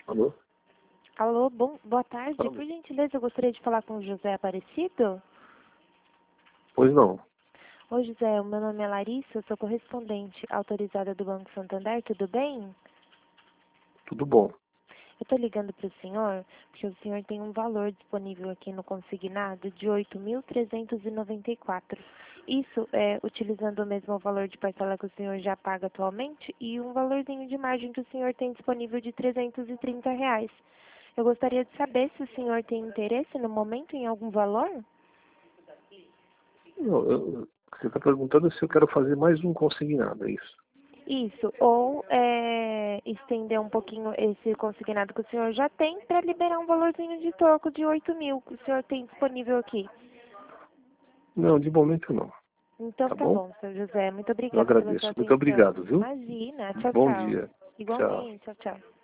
Alô? Alô, boa tarde. Alô? Por gentileza, eu gostaria de falar com o José Aparecido. Pois não. Oi, José, o meu nome é Larissa, eu sou correspondente autorizada do Banco Santander, tudo bem? Tudo bom. Eu estou ligando para o senhor, porque o senhor tem um valor disponível aqui no consignado de 8.394. Isso é utilizando o mesmo valor de parcela que o senhor já paga atualmente e um valorzinho de margem que o senhor tem disponível de R$ 330. Eu gostaria de saber se o senhor tem interesse no momento em algum valor? Não, você está perguntando se eu quero fazer mais um consignado, é isso? Isso, ou estender um pouquinho esse consignado que o senhor já tem para liberar um valorzinho de troco de 8.000 que o senhor tem disponível aqui. Não, de momento não. Então Tá tá bom? bom, seu José. Muito Eu obrigada pela sua agradeço. Muito atenção. obrigado, viu? Imagina, tchau, Bom tchau. dia. Tchau. Igualmente, tchau, tchau.